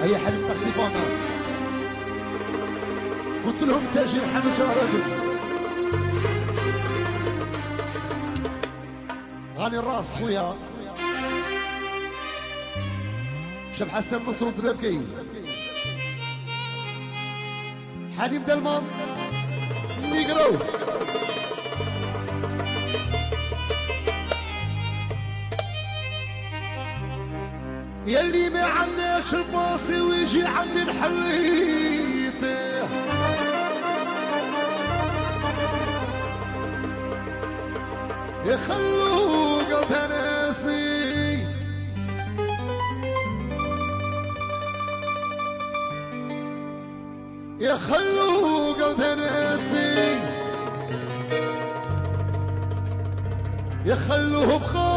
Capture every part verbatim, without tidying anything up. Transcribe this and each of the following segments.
هي حليب تاكسي فانا قلت لهم تاجي الحانوت راه هذوك غاني الراس خويا شاب حسن مسعود الربكي حليم دلمان نيجرو يلي ما عندناش الباصي ويجي عندي نحلي بيه يخلو قلبها ناسي يخلو قلبها ناسي يخلوه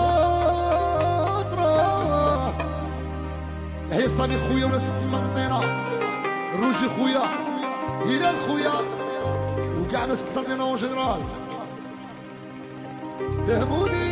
بخاطره هي صامي خويا وناس قسنطينه روجي خويا هلال خويا وكاع ناس قسنطينه اون جينيرال تهموني